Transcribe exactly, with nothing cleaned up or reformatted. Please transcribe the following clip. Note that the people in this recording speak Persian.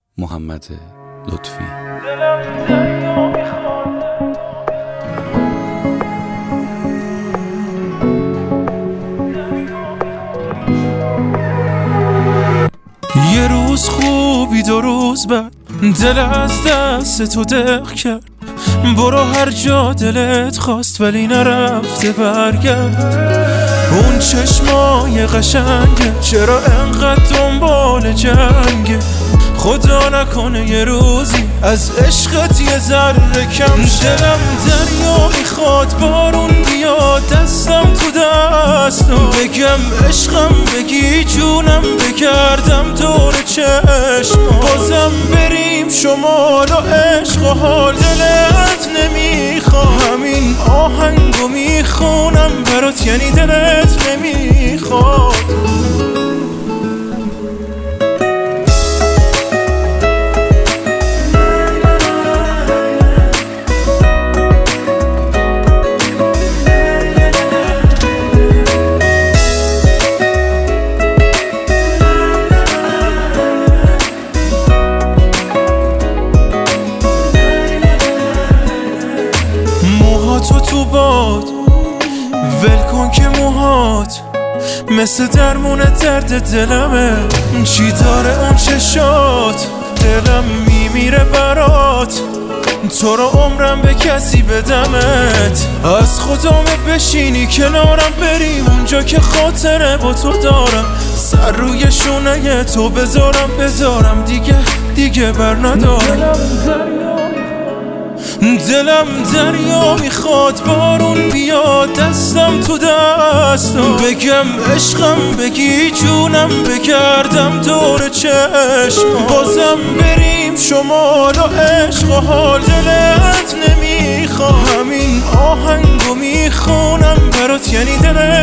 محمد لطفی. یه روز خوبی دو روز بعد دل از دست تو دق کرد. برو هر جا دلت خواست ولی نرفته برگرد. اون چشمای قشنگه چرا انقدر دنبال جنگه؟ خدا نکنه یه روزی از عشقت یه ذره کم شه. دلم دریا میخواد بارون بیاد دستم تو دستم، بگم عشقم بگی جونم بگردم دور چشم. بازم بریم شمال و عشق و حال دلت نمیخواد. همین آهنگو میخونم برات یعنی دلت نمیخواد. موهاتو تو باد ول کن که موهات مثل درمون درد دلمه. چی داره اون چشات؟ دلم میمیره برات، تو رو عمرم به کسی بدمت. از خدامه بشینی کنارم بریم اونجا که خاطره با تو دارم. سر روی شونه تو بذارم بذارم دیگه دیگه بر ندارم. دلم دریا میخواد بارون بیاد دستم تو دستم، بگم عشقم بگی جونم بگردم دور چشم. بازم بریم شمال و عشق و حال دلت نمیخواد. همین آهنگو میخونم برات یعنی دلت